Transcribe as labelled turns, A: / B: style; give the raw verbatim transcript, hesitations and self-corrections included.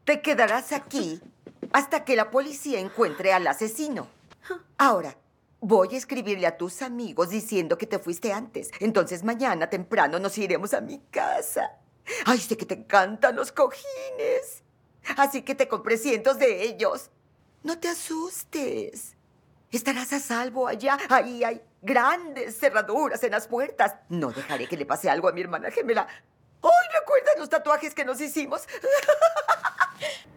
A: Te quedarás aquí hasta que la policía encuentre al asesino. Ahora, voy a escribirle a tus amigos diciendo que te fuiste antes. Entonces mañana temprano nos iremos a mi casa. Ay, sé que te encantan los cojines. Así que te compré cientos de ellos. No te asustes. Estarás a salvo allá. Ahí hay grandes cerraduras en las puertas. No dejaré que le pase algo a mi hermana gemela. ¡Ay, recuerdas los tatuajes que nos hicimos!